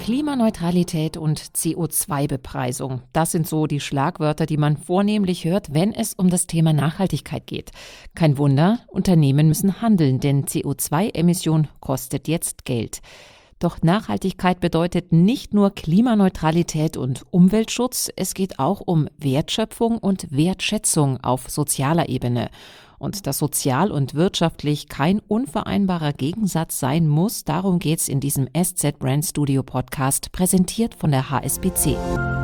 Klimaneutralität und CO2-Bepreisung. Das sind so die Schlagwörter, die man vornehmlich hört, wenn es um das Thema Nachhaltigkeit geht. Kein Wunder, Unternehmen müssen handeln, denn CO2-Emission kostet jetzt Geld. Doch Nachhaltigkeit bedeutet nicht nur Klimaneutralität und Umweltschutz, es geht auch um Wertschöpfung und Wertschätzung auf sozialer Ebene. Und dass sozial und wirtschaftlich kein unvereinbarer Gegensatz sein muss, darum geht's in diesem SZ Brand Studio Podcast, präsentiert von der HSBC.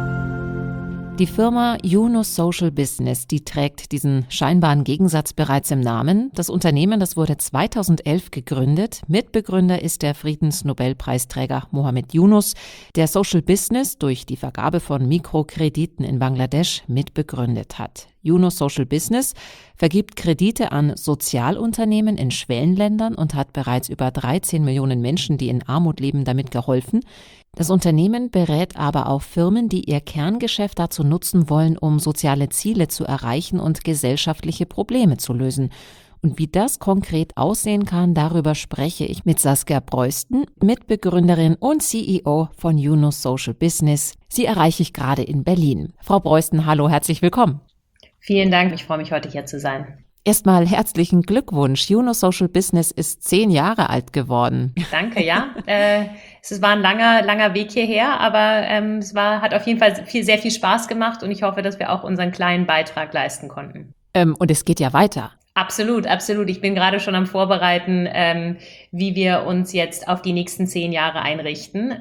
Die Firma Juno Social Business, die trägt diesen scheinbaren Gegensatz bereits im Namen. Das Unternehmen, das wurde 2011 gegründet. Mitbegründer ist der Friedensnobelpreisträger Mohammed Yunus, der Social Business durch die Vergabe von Mikrokrediten in Bangladesch mitbegründet hat. Juno Social Business vergibt Kredite an Sozialunternehmen in Schwellenländern und hat bereits über 13 Millionen Menschen, die in Armut leben, damit geholfen. Das Unternehmen berät aber auch Firmen, die ihr Kerngeschäft dazu nutzen wollen, um soziale Ziele zu erreichen und gesellschaftliche Probleme zu lösen. Und wie das konkret aussehen kann, darüber spreche ich mit Saskia Breusten, Mitbegründerin und CEO von Juno Social Business. Sie erreiche ich gerade in Berlin. Frau Breusten, hallo, herzlich willkommen. Vielen Dank, ich freue mich, heute hier zu sein. Erstmal herzlichen Glückwunsch. Juno Social Business ist 10 Jahre alt geworden. Danke, ja. Es war ein langer Weg hierher, aber hat auf jeden Fall sehr viel Spaß gemacht und ich hoffe, dass wir auch unseren kleinen Beitrag leisten konnten. Und es geht ja weiter. Absolut. Ich bin gerade schon am Vorbereiten, wie wir uns jetzt auf die nächsten 10 Jahre einrichten.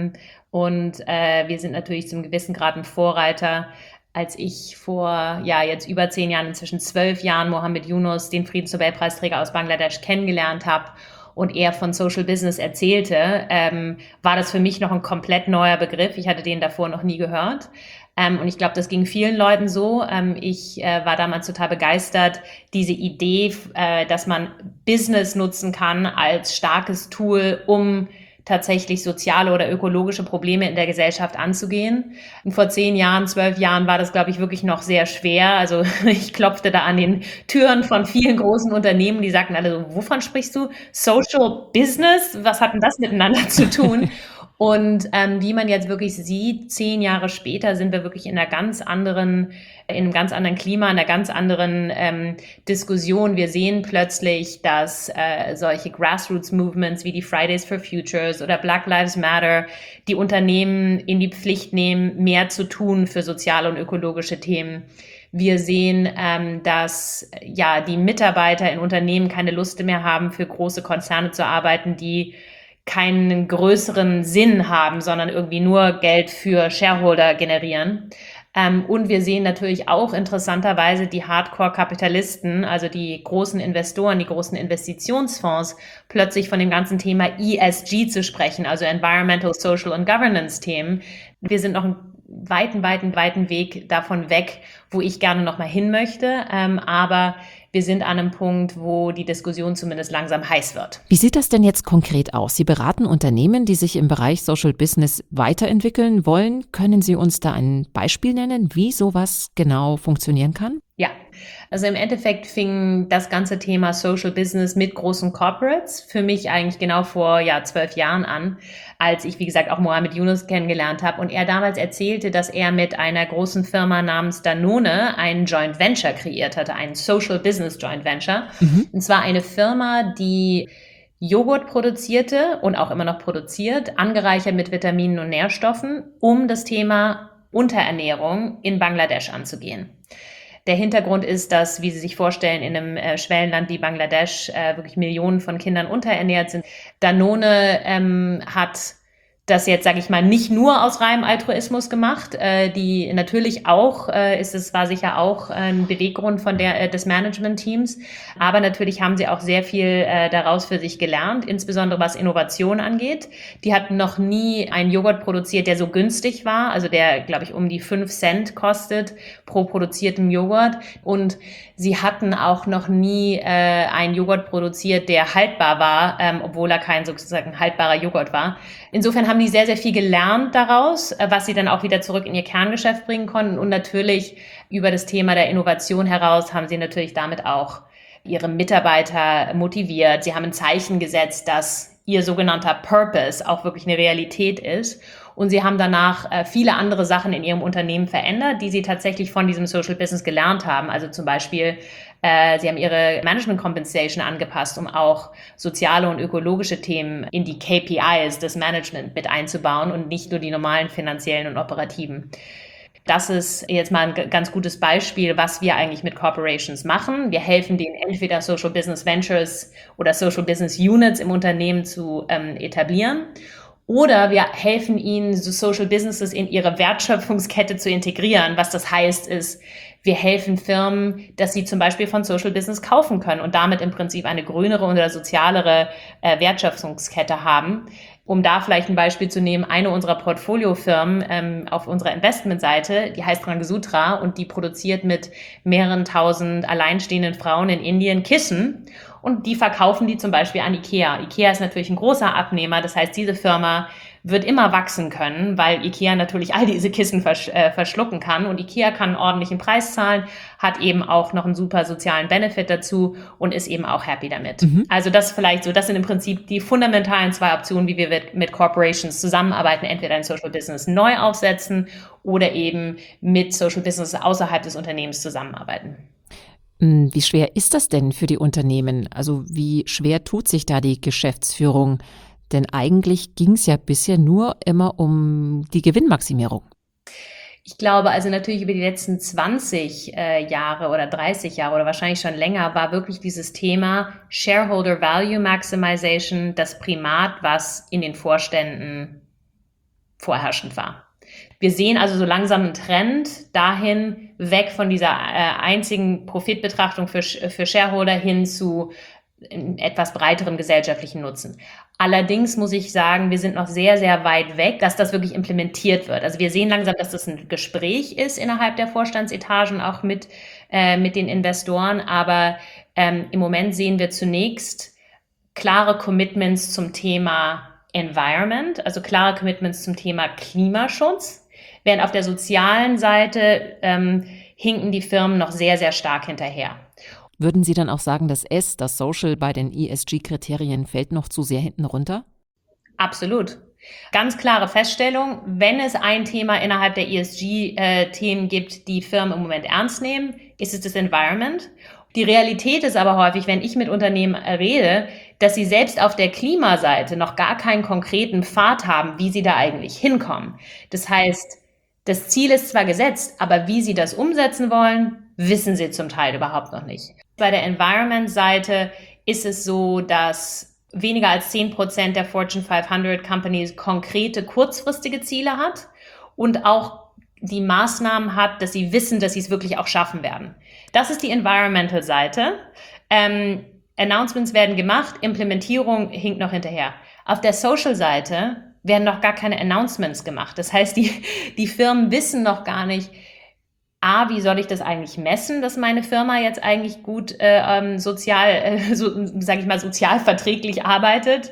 Wir sind natürlich zum gewissen Grad ein Vorreiter. Als ich vor jetzt über 10 Jahren, inzwischen 12 Jahren, Mohammed Yunus, den Friedensnobelpreisträger aus Bangladesch, kennengelernt habe und er von Social Business erzählte, war das für mich noch ein komplett neuer Begriff. Ich hatte den davor noch nie gehört. Und ich glaube, das ging vielen Leuten so. Ich war damals total begeistert, diese Idee, dass man Business nutzen kann als starkes Tool, um tatsächlich soziale oder ökologische Probleme in der Gesellschaft anzugehen. Und vor 10 Jahren, 12 Jahren war das, glaube ich, wirklich noch sehr schwer. Also ich klopfte da an den Türen von vielen großen Unternehmen, die sagten alle so, wovon sprichst du? Social Business? Was hat denn das miteinander zu tun? Und wie man jetzt wirklich sieht, 10 Jahre später sind wir wirklich in einem ganz anderen Klima, in einer ganz anderen Diskussion. Wir sehen plötzlich, dass solche Grassroots-Movements wie die Fridays for Futures oder Black Lives Matter die Unternehmen in die Pflicht nehmen, mehr zu tun für soziale und ökologische Themen. Wir sehen, dass die Mitarbeiter in Unternehmen keine Lust mehr haben, für große Konzerne zu arbeiten, die keinen größeren Sinn haben, sondern irgendwie nur Geld für Shareholder generieren. Und wir sehen natürlich auch interessanterweise die Hardcore-Kapitalisten, also die großen Investoren, die großen Investitionsfonds, plötzlich von dem ganzen Thema ESG zu sprechen, also Environmental, Social und Governance-Themen. Wir sind noch einen weiten Weg davon weg, wo ich gerne noch mal hin möchte, aber wir sind an einem Punkt, wo die Diskussion zumindest langsam heiß wird. Wie sieht das denn jetzt konkret aus? Sie beraten Unternehmen, die sich im Bereich Social Business weiterentwickeln wollen. Können Sie uns da ein Beispiel nennen, wie sowas genau funktionieren kann? Ja, also im Endeffekt fing das ganze Thema Social Business mit großen Corporates für mich eigentlich genau vor 12 Jahren an, als ich, wie gesagt, auch Mohammed Yunus kennengelernt habe und er damals erzählte, dass er mit einer großen Firma namens Danone einen Joint Venture kreiert hatte, einen Social Business Joint Venture. Und zwar eine Firma, die Joghurt produzierte und auch immer noch produziert, angereichert mit Vitaminen und Nährstoffen, um das Thema Unterernährung in Bangladesch anzugehen. Der Hintergrund ist, dass, wie Sie sich vorstellen, in einem Schwellenland wie Bangladesch wirklich Millionen von Kindern unterernährt sind. Danone hat das jetzt, sage ich mal, nicht nur aus reinem Altruismus gemacht. Die natürlich auch war sicher auch ein Beweggrund von des Management-Teams. Aber natürlich haben sie auch sehr viel daraus für sich gelernt, insbesondere was Innovation angeht. Die hatten noch nie einen Joghurt produziert, der so günstig war, also der, glaube ich, um die 5 Cent kostet pro produziertem Joghurt. Und sie hatten auch noch nie einen Joghurt produziert, der haltbar war, obwohl er kein sozusagen haltbarer Joghurt war. Insofern haben die sehr, sehr viel gelernt daraus, was sie dann auch wieder zurück in ihr Kerngeschäft bringen konnten. Und natürlich über das Thema der Innovation heraus haben sie natürlich damit auch ihre Mitarbeiter motiviert. Sie haben ein Zeichen gesetzt, dass ihr sogenannter Purpose auch wirklich eine Realität ist. Und sie haben danach viele andere Sachen in ihrem Unternehmen verändert, die sie tatsächlich von diesem Social Business gelernt haben. Also zum Beispiel, sie haben ihre Management Compensation angepasst, um auch soziale und ökologische Themen in die KPIs des Management mit einzubauen und nicht nur die normalen finanziellen und operativen. Das ist jetzt mal ein ganz gutes Beispiel, was wir eigentlich mit Corporations machen. Wir helfen denen entweder Social Business Ventures oder Social Business Units im Unternehmen zu etablieren. Oder wir helfen ihnen, so Social Businesses in ihre Wertschöpfungskette zu integrieren. Was das heißt, ist, wir helfen Firmen, dass sie zum Beispiel von Social Business kaufen können und damit im Prinzip eine grünere oder sozialere Wertschöpfungskette haben. Um da vielleicht ein Beispiel zu nehmen, eine unserer Portfoliofirmen auf unserer Investmentseite, die heißt Rangsutra und die produziert mit mehreren tausend alleinstehenden Frauen in Indien Kissen und die verkaufen die zum Beispiel an IKEA. IKEA ist natürlich ein großer Abnehmer, das heißt, diese Firma wird immer wachsen können, weil IKEA natürlich all diese Kissen verschlucken kann und IKEA kann einen ordentlichen Preis zahlen, hat eben auch noch einen super sozialen Benefit dazu und ist eben auch happy damit. Also das vielleicht so, das sind im Prinzip die fundamentalen zwei Optionen, wie wir mit Corporations zusammenarbeiten, entweder ein Social Business neu aufsetzen oder eben mit Social Business außerhalb des Unternehmens zusammenarbeiten. Wie schwer ist das denn für die Unternehmen? Also wie schwer tut sich da die Geschäftsführung? Denn eigentlich ging es ja bisher nur immer um die Gewinnmaximierung. Ich glaube, also natürlich über die letzten 20 Jahre oder 30 Jahre oder wahrscheinlich schon länger war wirklich dieses Thema Shareholder Value Maximization das Primat, was in den Vorständen vorherrschend war. Wir sehen also so langsam einen Trend dahin, weg von dieser einzigen Profitbetrachtung für Shareholder hin zu etwas breiterem gesellschaftlichen Nutzen. Allerdings muss ich sagen, wir sind noch sehr, sehr weit weg, dass das wirklich implementiert wird. Also wir sehen langsam, dass das ein Gespräch ist innerhalb der Vorstandsetagen, auch mit den Investoren. Aber im Moment sehen wir zunächst klare Commitments zum Thema Environment, also klare Commitments zum Thema Klimaschutz, während auf der sozialen Seite hinken die Firmen noch sehr, sehr stark hinterher. Würden Sie dann auch sagen, dass das Social bei den ESG-Kriterien fällt noch zu sehr hinten runter? Absolut. Ganz klare Feststellung, wenn es ein Thema innerhalb der ESG-Themen gibt, die Firmen im Moment ernst nehmen, ist es das Environment. Die Realität ist aber häufig, wenn ich mit Unternehmen rede, dass sie selbst auf der Klimaseite noch gar keinen konkreten Pfad haben, wie sie da eigentlich hinkommen. Das heißt, das Ziel ist zwar gesetzt, aber wie sie das umsetzen wollen, wissen sie zum Teil überhaupt noch nicht. Bei der Environment-Seite ist es so, dass weniger als 10% der Fortune 500 Companies konkrete kurzfristige Ziele hat und auch die Maßnahmen hat, dass sie wissen, dass sie es wirklich auch schaffen werden. Das ist die Environmental-Seite. Announcements werden gemacht, Implementierung hinkt noch hinterher. Auf der Social-Seite werden noch gar keine Announcements gemacht. Das heißt, die Firmen wissen noch gar nicht, wie soll ich das eigentlich messen, dass meine Firma jetzt eigentlich gut sozial verträglich arbeitet.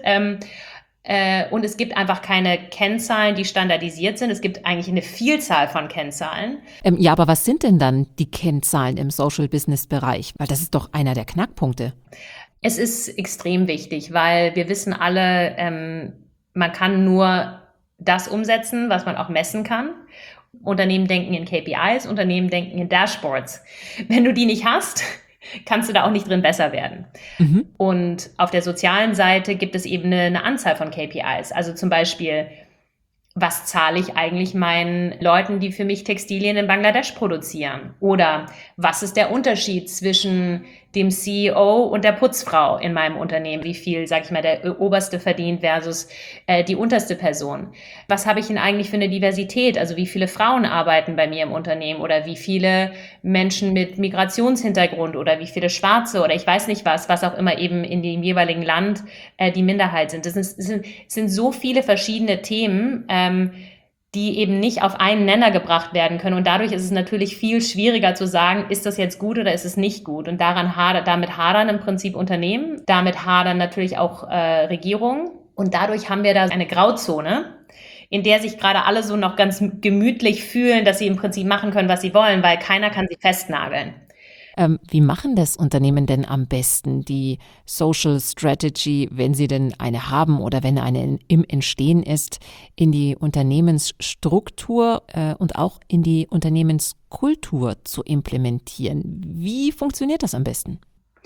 Und es gibt einfach keine Kennzahlen, die standardisiert sind. Es gibt eigentlich eine Vielzahl von Kennzahlen. Ja, aber was sind denn dann die Kennzahlen im Social-Business-Bereich? Weil das ist doch einer der Knackpunkte. Es ist extrem wichtig, weil wir wissen alle, man kann nur das umsetzen, was man auch messen kann. Unternehmen denken in KPIs, Unternehmen denken in Dashboards. Wenn du die nicht hast, kannst du da auch nicht drin besser werden. Und auf der sozialen Seite gibt es eben eine Anzahl von KPIs. Also zum Beispiel, was zahle ich eigentlich meinen Leuten, die für mich Textilien in Bangladesch produzieren? Oder was ist der Unterschied zwischen dem CEO und der Putzfrau in meinem Unternehmen? Wie viel, sag ich mal, der Oberste verdient versus die unterste Person? Was habe ich denn eigentlich für eine Diversität? Also wie viele Frauen arbeiten bei mir im Unternehmen? Oder wie viele Menschen mit Migrationshintergrund? Oder wie viele Schwarze? Oder ich weiß nicht was auch immer eben in dem jeweiligen Land die Minderheit sind. Das sind so viele verschiedene Themen, die eben nicht auf einen Nenner gebracht werden können. Und dadurch ist es natürlich viel schwieriger zu sagen, ist das jetzt gut oder ist es nicht gut? Und damit hadern im Prinzip Unternehmen, damit hadern natürlich auch Regierungen. Und dadurch haben wir da eine Grauzone, in der sich gerade alle so noch ganz gemütlich fühlen, dass sie im Prinzip machen können, was sie wollen, weil keiner kann sie festnageln. Wie machen das Unternehmen denn am besten, die Social Strategy, wenn sie denn eine haben oder wenn eine im Entstehen ist, in die Unternehmensstruktur und auch in die Unternehmenskultur zu implementieren? Wie funktioniert das am besten?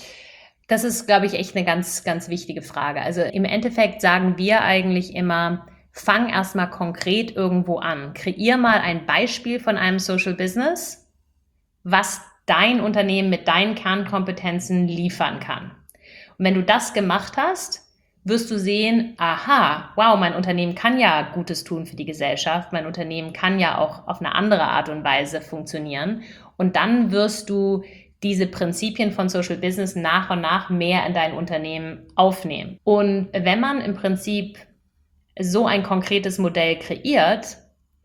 Das ist, glaube ich, echt eine ganz, ganz wichtige Frage. Also im Endeffekt sagen wir eigentlich immer, fang erstmal konkret irgendwo an. Kreier mal ein Beispiel von einem Social Business, was dein Unternehmen mit deinen Kernkompetenzen liefern kann. Und wenn du das gemacht hast, wirst du sehen, aha, wow, mein Unternehmen kann ja Gutes tun für die Gesellschaft, mein Unternehmen kann ja auch auf eine andere Art und Weise funktionieren. Und dann wirst du diese Prinzipien von Social Business nach und nach mehr in dein Unternehmen aufnehmen. Und wenn man im Prinzip so ein konkretes Modell kreiert,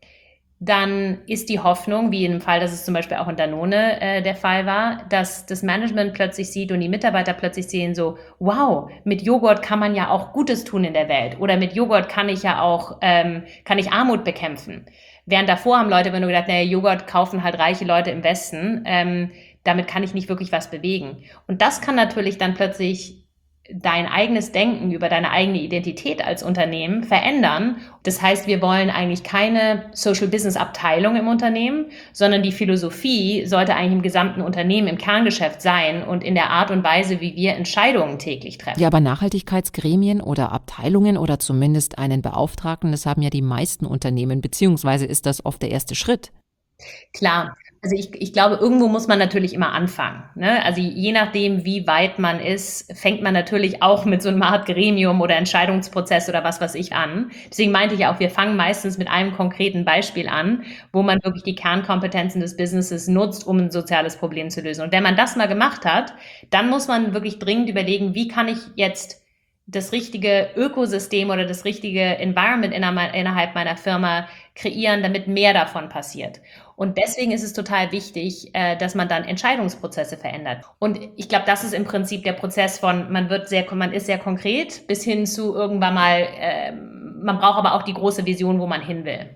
dann ist die Hoffnung, wie in dem Fall, dass es zum Beispiel auch in Danone der Fall war, dass das Management plötzlich sieht und die Mitarbeiter plötzlich sehen so, wow, mit Joghurt kann man ja auch Gutes tun in der Welt oder mit Joghurt kann ich ja auch, kann ich Armut bekämpfen. Während davor haben Leute immer nur gedacht, naja, Joghurt kaufen halt reiche Leute im Westen, damit kann ich nicht wirklich was bewegen. Und das kann natürlich dann plötzlich dein eigenes Denken über deine eigene Identität als Unternehmen verändern. Das heißt, wir wollen eigentlich keine Social Business Abteilung im Unternehmen, sondern die Philosophie sollte eigentlich im gesamten Unternehmen im Kerngeschäft sein und in der Art und Weise, wie wir Entscheidungen täglich treffen. Ja, aber Nachhaltigkeitsgremien oder Abteilungen oder zumindest einen Beauftragten, das haben ja die meisten Unternehmen, beziehungsweise ist das oft der erste Schritt. Klar, also ich glaube, irgendwo muss man natürlich immer anfangen. Ne? Also je nachdem, wie weit man ist, fängt man natürlich auch mit so einem Art Gremium oder Entscheidungsprozess oder was weiß ich an. Deswegen meinte ich ja auch, wir fangen meistens mit einem konkreten Beispiel an, wo man wirklich die Kernkompetenzen des Businesses nutzt, um ein soziales Problem zu lösen. Und wenn man das mal gemacht hat, dann muss man wirklich dringend überlegen, wie kann ich jetzt das richtige Ökosystem oder das richtige Environment innerhalb meiner Firma kreieren, damit mehr davon passiert. Und deswegen ist es total wichtig, dass man dann Entscheidungsprozesse verändert. Und ich glaube, das ist im Prinzip der Prozess von, man ist sehr konkret bis hin zu irgendwann mal, man braucht aber auch die große Vision, wo man hin will.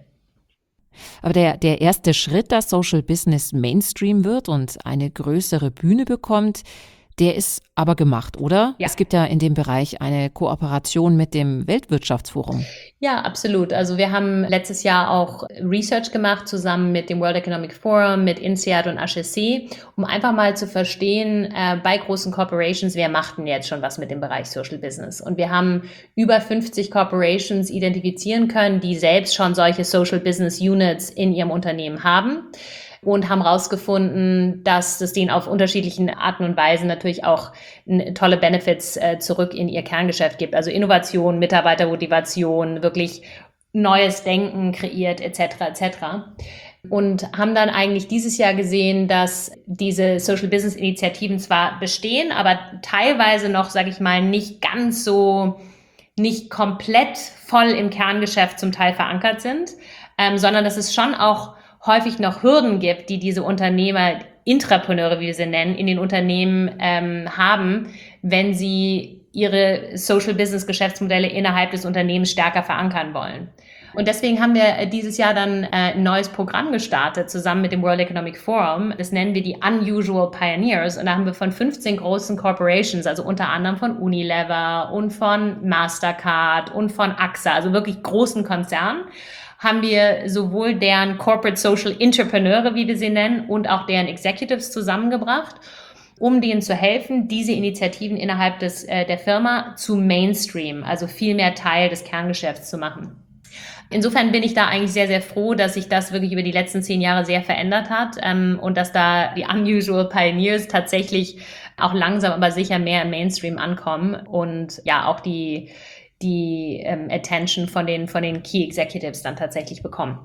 Aber der erste Schritt, dass Social Business Mainstream wird und eine größere Bühne bekommt, der ist aber gemacht, oder? Ja. Es gibt ja in dem Bereich eine Kooperation mit dem Weltwirtschaftsforum. Ja, absolut. Also wir haben letztes Jahr auch Research gemacht, zusammen mit dem World Economic Forum, mit INSEAD und HSC, um einfach mal zu verstehen, bei großen Corporations, wer macht denn jetzt schon was mit dem Bereich Social Business? Und wir haben über 50 Corporations identifizieren können, die selbst schon solche Social Business Units in ihrem Unternehmen haben. Und haben herausgefunden, dass das denen auf unterschiedlichen Arten und Weisen natürlich auch tolle Benefits zurück in ihr Kerngeschäft gibt. Also Innovation, Mitarbeitermotivation, wirklich neues Denken kreiert, etc. etc. Und haben dann eigentlich dieses Jahr gesehen, dass diese Social Business Initiativen zwar bestehen, aber teilweise noch, sage ich mal, nicht ganz so, nicht komplett voll im Kerngeschäft zum Teil verankert sind, sondern dass es schon auch häufig noch Hürden gibt, die diese Unternehmer, Intrapreneure, wie wir sie nennen, in den Unternehmen haben, wenn sie ihre Social-Business-Geschäftsmodelle innerhalb des Unternehmens stärker verankern wollen. Und deswegen haben wir dieses Jahr dann ein neues Programm gestartet, zusammen mit dem World Economic Forum. Das nennen wir die Unusual Pioneers. Und da haben wir von 15 großen Corporations, also unter anderem von Unilever und von Mastercard und von AXA, also wirklich großen Konzernen, haben wir sowohl deren Corporate Social Entrepreneure, wie wir sie nennen, und auch deren Executives zusammengebracht, um denen zu helfen, diese Initiativen innerhalb der Firma zu Mainstream, also viel mehr Teil des Kerngeschäfts zu machen. Insofern bin ich da eigentlich sehr, sehr froh, dass sich das wirklich über die letzten 10 Jahre sehr verändert hat und dass da die Unusual Pioneers tatsächlich auch langsam, aber sicher mehr im Mainstream ankommen und ja auch die Attention von den Key Executives dann tatsächlich bekommen.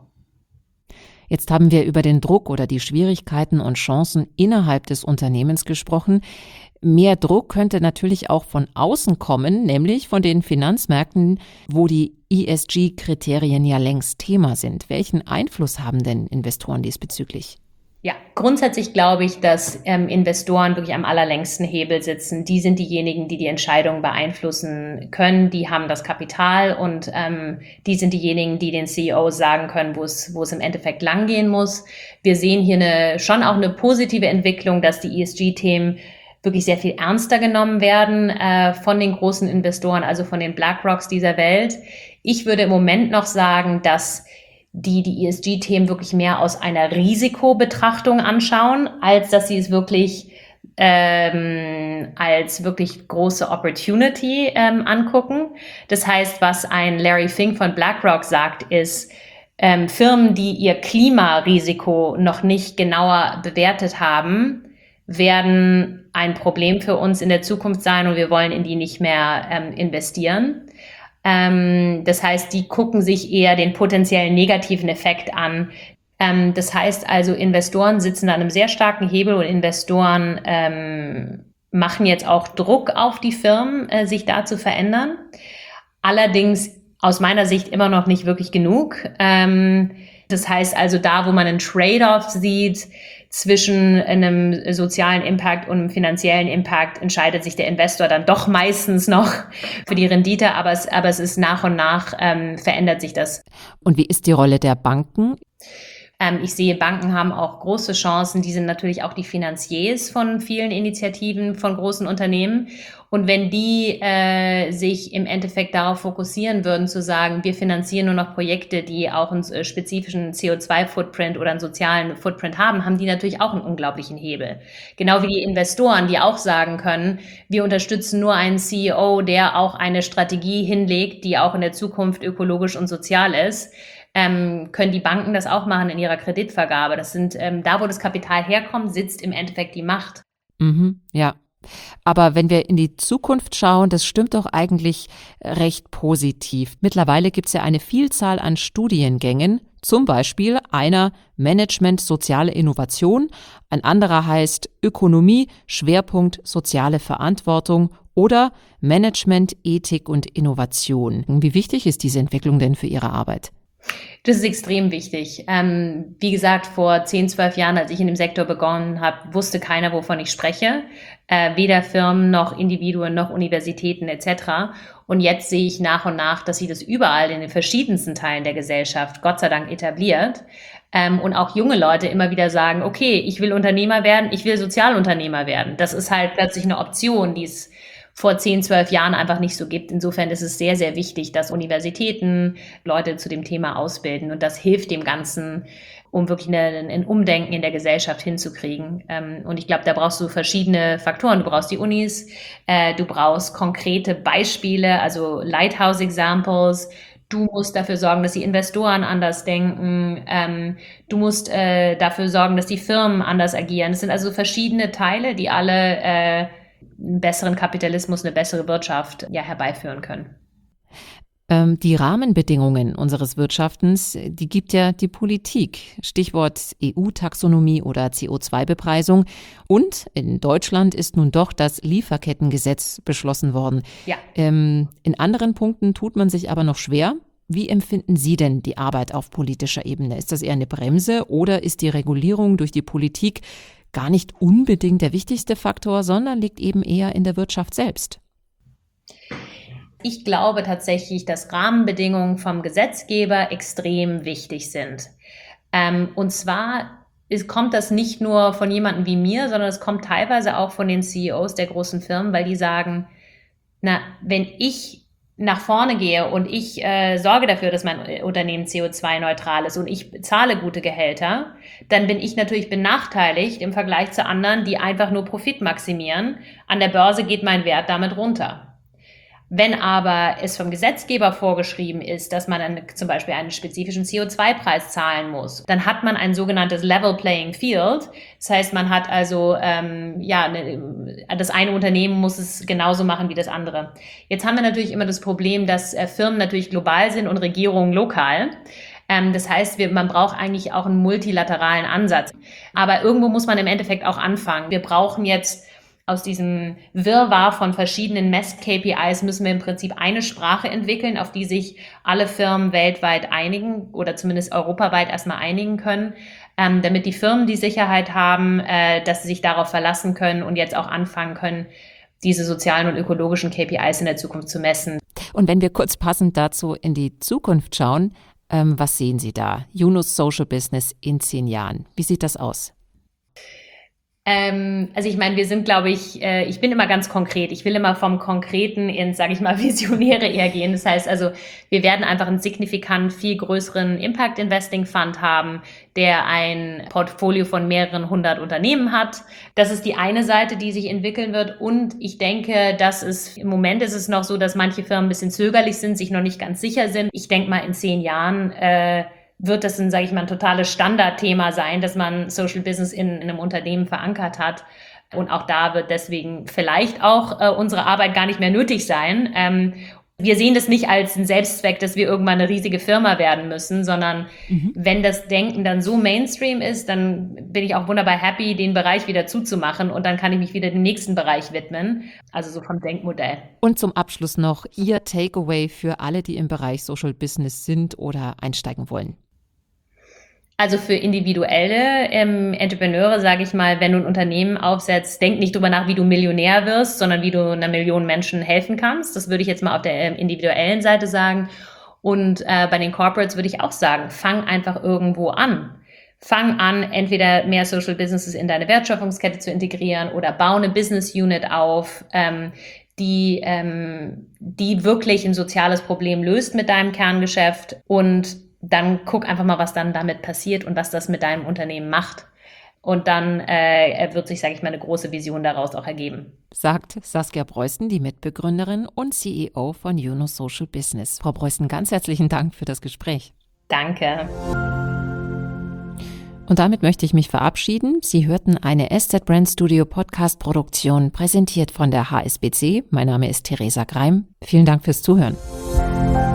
Jetzt haben wir über den Druck oder die Schwierigkeiten und Chancen innerhalb des Unternehmens gesprochen. Mehr Druck könnte natürlich auch von außen kommen, nämlich von den Finanzmärkten, wo die ESG-Kriterien ja längst Thema sind. Welchen Einfluss haben denn Investoren diesbezüglich? Ja, grundsätzlich glaube ich, dass Investoren wirklich am allerlängsten Hebel sitzen. Die sind diejenigen, die die Entscheidungen beeinflussen können. Die haben das Kapital und die sind diejenigen, die den CEOs sagen können, wo es im Endeffekt langgehen muss. Wir sehen hier schon auch eine positive Entwicklung, dass die ESG-Themen wirklich sehr viel ernster genommen werden von den großen Investoren, also von den BlackRocks dieser Welt. Ich würde im Moment noch sagen, dass die ESG-Themen wirklich mehr aus einer Risikobetrachtung anschauen, als dass sie es wirklich als wirklich große Opportunity angucken. Das heißt, was ein Larry Fink von BlackRock sagt, ist, Firmen, die ihr Klimarisiko noch nicht genauer bewertet haben, werden ein Problem für uns in der Zukunft sein und wir wollen in die nicht mehr investieren. Das heißt, die gucken sich eher den potenziellen negativen Effekt an. Das heißt also, Investoren sitzen an einem sehr starken Hebel und Investoren machen jetzt auch Druck auf die Firmen, sich da zu verändern. Allerdings aus meiner Sicht immer noch nicht wirklich genug. Das heißt also, da wo man einen Trade-off sieht zwischen einem sozialen Impact und einem finanziellen Impact, entscheidet sich der Investor dann doch meistens noch für die Rendite, aber es ist nach und nach verändert sich das. Und wie ist die Rolle der Banken? Ich sehe, Banken haben auch große Chancen. Die sind natürlich auch die Finanziers von vielen Initiativen von großen Unternehmen. Und wenn die sich im Endeffekt darauf fokussieren würden, zu sagen, wir finanzieren nur noch Projekte, die auch einen spezifischen CO2-Footprint oder einen sozialen Footprint haben, haben die natürlich auch einen unglaublichen Hebel. Genau wie die Investoren, die auch sagen können, wir unterstützen nur einen CEO, der auch eine Strategie hinlegt, die auch in der Zukunft ökologisch und sozial ist. Können die Banken das auch machen in ihrer Kreditvergabe. Das sind, da wo das Kapital herkommt, sitzt im Endeffekt die Macht. Ja. Aber wenn wir in die Zukunft schauen, das stimmt doch eigentlich recht positiv. Mittlerweile gibt es ja eine Vielzahl an Studiengängen, zum Beispiel einer Management Soziale Innovation, ein anderer heißt Ökonomie, Schwerpunkt Soziale Verantwortung oder Management, Ethik und Innovation. Wie wichtig ist diese Entwicklung denn für Ihre Arbeit? Das ist extrem wichtig. Wie gesagt, vor 10, 12 Jahren, als ich in dem Sektor begonnen habe, wusste keiner, wovon ich spreche. Weder Firmen noch Individuen noch Universitäten etc. Und jetzt sehe ich nach und nach, dass sich das überall in den verschiedensten Teilen der Gesellschaft Gott sei Dank etabliert. Und auch junge Leute immer wieder sagen, okay, ich will Unternehmer werden, ich will Sozialunternehmer werden. Das ist halt plötzlich eine Option, die es vor 10, 12 Jahren einfach nicht so gibt. Insofern ist es sehr, sehr wichtig, dass Universitäten Leute zu dem Thema ausbilden. Und das hilft dem Ganzen, um wirklich ein Umdenken in der Gesellschaft hinzukriegen. Und ich glaube, da brauchst du verschiedene Faktoren. Du brauchst die Unis, du brauchst konkrete Beispiele, also Lighthouse Examples. Du musst dafür sorgen, dass die Investoren anders denken. Du musst dafür sorgen, dass die Firmen anders agieren. Es sind also verschiedene Teile, die alle einen besseren Kapitalismus, eine bessere Wirtschaft herbeiführen können. Die Rahmenbedingungen unseres Wirtschaftens, die gibt ja die Politik. Stichwort EU-Taxonomie oder CO2-Bepreisung. Und in Deutschland ist nun doch das Lieferkettengesetz beschlossen worden. Ja. In anderen Punkten tut man sich aber noch schwer. Wie empfinden Sie denn die Arbeit auf politischer Ebene? Ist das eher eine Bremse oder ist die Regulierung durch die Politik gar nicht unbedingt der wichtigste Faktor, sondern liegt eben eher in der Wirtschaft selbst? Ich glaube tatsächlich, dass Rahmenbedingungen vom Gesetzgeber extrem wichtig sind. Und zwar kommt das nicht nur von jemandem wie mir, sondern es kommt teilweise auch von den CEOs der großen Firmen, weil die sagen, wenn ich nach vorne gehe und ich sorge dafür, dass mein Unternehmen CO2-neutral ist und ich zahle gute Gehälter, dann bin ich natürlich benachteiligt im Vergleich zu anderen, die einfach nur Profit maximieren. An der Börse geht mein Wert damit runter. Wenn aber es vom Gesetzgeber vorgeschrieben ist, dass man zum Beispiel einen spezifischen CO2-Preis zahlen muss, dann hat man ein sogenanntes Level Playing Field. Das heißt, man hat also, das eine Unternehmen muss es genauso machen wie das andere. Jetzt haben wir natürlich immer das Problem, dass Firmen natürlich global sind und Regierungen lokal. Das heißt, man braucht eigentlich auch einen multilateralen Ansatz. Aber irgendwo muss man im Endeffekt auch anfangen. Wir brauchen jetzt aus diesem Wirrwarr von verschiedenen Mess-KPIs müssen wir im Prinzip eine Sprache entwickeln, auf die sich alle Firmen weltweit einigen oder zumindest europaweit erstmal einigen können. damit die Firmen die Sicherheit haben, dass sie sich darauf verlassen können und jetzt auch anfangen können, diese sozialen und ökologischen KPIs in der Zukunft zu messen. Und wenn wir kurz passend dazu in die Zukunft schauen, was sehen Sie da? Junos Social Business in 10 Jahren. Wie sieht das aus? Also ich meine, wir sind, glaube ich bin immer ganz konkret. Ich will immer vom Konkreten ins, sage ich mal, Visionäre eher gehen. Das heißt also, wir werden einfach einen signifikant viel größeren Impact Investing Fund haben, der ein Portfolio von mehreren 100 Unternehmen hat. Das ist die eine Seite, die sich entwickeln wird. Und ich denke, im Moment ist es noch so, dass manche Firmen ein bisschen zögerlich sind, sich noch nicht ganz sicher sind. Ich denke mal, in 10 Jahren wird das ein totales Standardthema sein, dass man Social Business in einem Unternehmen verankert hat. Und auch da wird deswegen vielleicht auch unsere Arbeit gar nicht mehr nötig sein. Wir sehen das nicht als einen Selbstzweck, dass wir irgendwann eine riesige Firma werden müssen, sondern wenn das Denken dann so Mainstream ist, dann bin ich auch wunderbar happy, den Bereich wieder zuzumachen und dann kann ich mich wieder dem nächsten Bereich widmen. Also so vom Denkmodell. Und zum Abschluss noch Ihr Takeaway für alle, die im Bereich Social Business sind oder einsteigen wollen. Also für individuelle Entrepreneure sage ich mal, wenn du ein Unternehmen aufsetzt, denk nicht drüber nach, wie du Millionär wirst, sondern wie du 1 Million Menschen helfen kannst. Das würde ich jetzt mal auf der individuellen Seite sagen. Und bei den Corporates würde ich auch sagen, fang einfach irgendwo an. Fang an, entweder mehr Social Businesses in deine Wertschöpfungskette zu integrieren oder bau eine Business Unit auf, die wirklich ein soziales Problem löst mit deinem Kerngeschäft und dann guck einfach mal, was dann damit passiert und was das mit deinem Unternehmen macht. Und dann wird sich, sage ich mal, eine große Vision daraus auch ergeben. Sagt Saskia Preußen, die Mitbegründerin und CEO von Juno Social Business. Frau Preußen, ganz herzlichen Dank für das Gespräch. Danke. Und damit möchte ich mich verabschieden. Sie hörten eine SZ Brand Studio Podcast Produktion, präsentiert von der HSBC. Mein Name ist Theresa Greim. Vielen Dank fürs Zuhören.